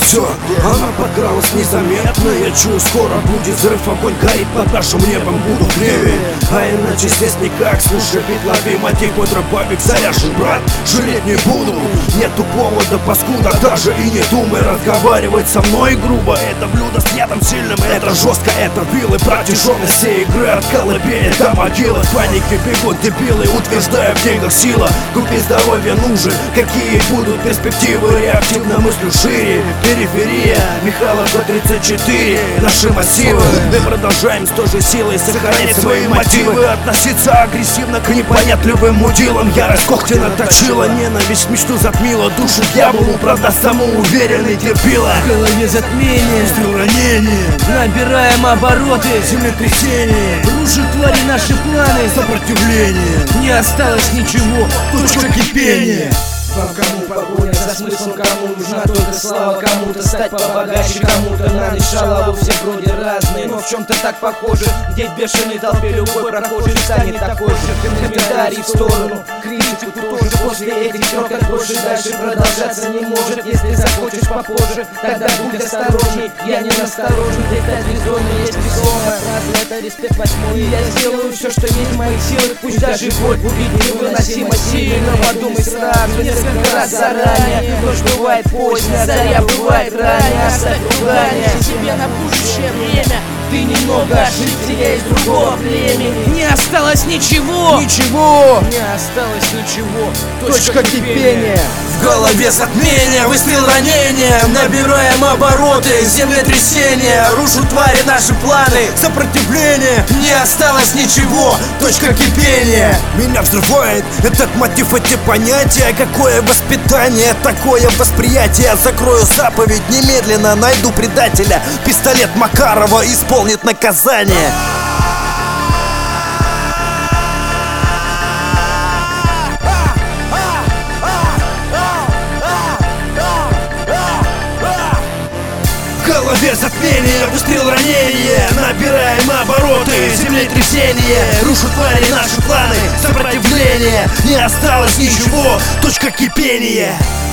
все, она подкралась незаметно. Я чую, скоро будет взрыв, огонь горит под нашим небом. Буду в гневе, а иначе здесь никак. Слушай, бит, лови мотив, мой дробовик заряжен, брат. Жалеть не буду, нету повода, паскуда. Даже и не думай разговаривать со мной грубо. Это блюдо с ядом сильным, это жестко, это вилы. Протяженность всей игры от колыбели до могилы. В панике бегут дебилы, утверждая в деньгах сила. Купи здоровье нужен, какие будут перспективы. Реактивно мыслю шире, периферия Михайлов 34, наши массивы. Мы продолжаем с той же силой сохранять свои мотивы. Относиться агрессивно к непонятливым мудилам. Ярость когти наточила, ненависть мечту затмила. Душу дьяволу, правда самоуверенный терпила. В голове затмение, стрел ранение, набираем обороты, землетрясение. рушат твари наши планы, Сопротивление, не осталось ничего, точка кипения. Вам кому погоня за смыслом, кому нужна только слава, кому-то стать побогаче, кому-то на ночь шалаву. Все вроде разные, но в чем-то так похожи. Где в бешеной толпе любой прохожий станет такой же. Комментарий в сторону, критику тоже. После этих строк как больше дальше продолжаться не может. Если захочешь попозже, тогда будь осторожней. Я не насторожен, здесь стать звездой, есть весомая фраза, это респект восьмой. И я сделаю все, что есть в моих силах, пусть даже боль будет невыносимо сильно. Подумай сразу, несколько раз заранее. Ночь бывает поздно, заря бывает ранее. Оставь ругание себе на будущее время. Ты немного ошибся, я из другого племени. Не осталось ничего, Ничего, не осталось ничего. точка кипения. В голове затмение, выстрел ранения. Набираем обороты, землетрясение. Рушат твари наши планы, сопротивление. Не осталось ничего, точка кипения. Меня взрывает этот мотив, эти понятия. Какое воспитание, такое восприятие. Закрою заповедь, немедленно найду предателя. Пистолет Макарова исполнит наказание. В голове затмение, выстрел ранения. Набираем обороты, землетрясение. Рушат твари наши планы, сопротивление. Не осталось ничего, точка кипения.